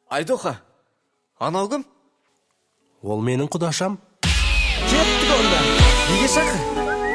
Айдоха, анау кім? Ол менің құдашам. Кеттік онда, неге шақыр?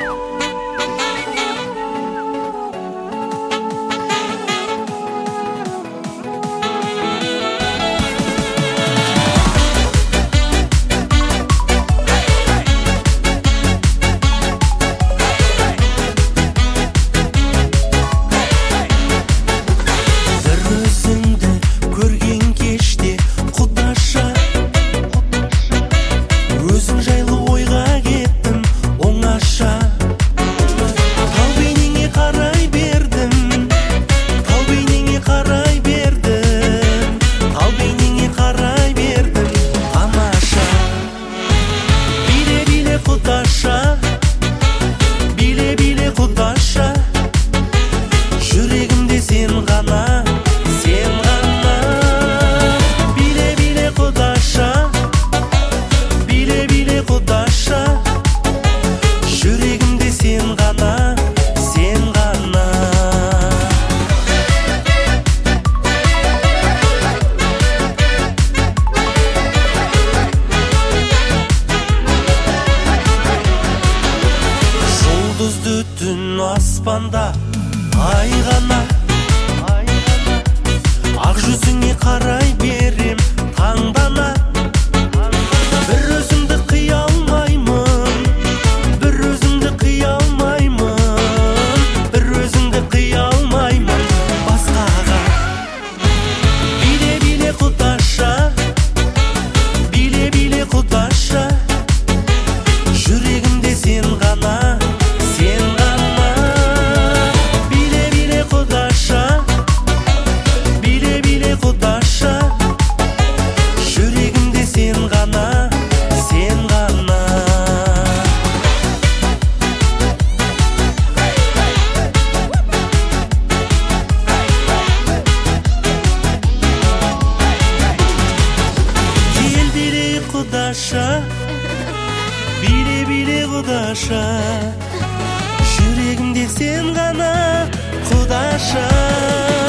Түн аспанда ай ғана, ақ жүзіңе қарай берем таңдана. Бір өзіңді қия алмаймын, бір өзіңді қия алмаймын, бір өзіңді қия алмаймын басқаға. Биле биле құдаша, биле биле құдаша, жүрегімде сен ғана. Биле биле құдаша, жүрегімде сен ғана құдаша.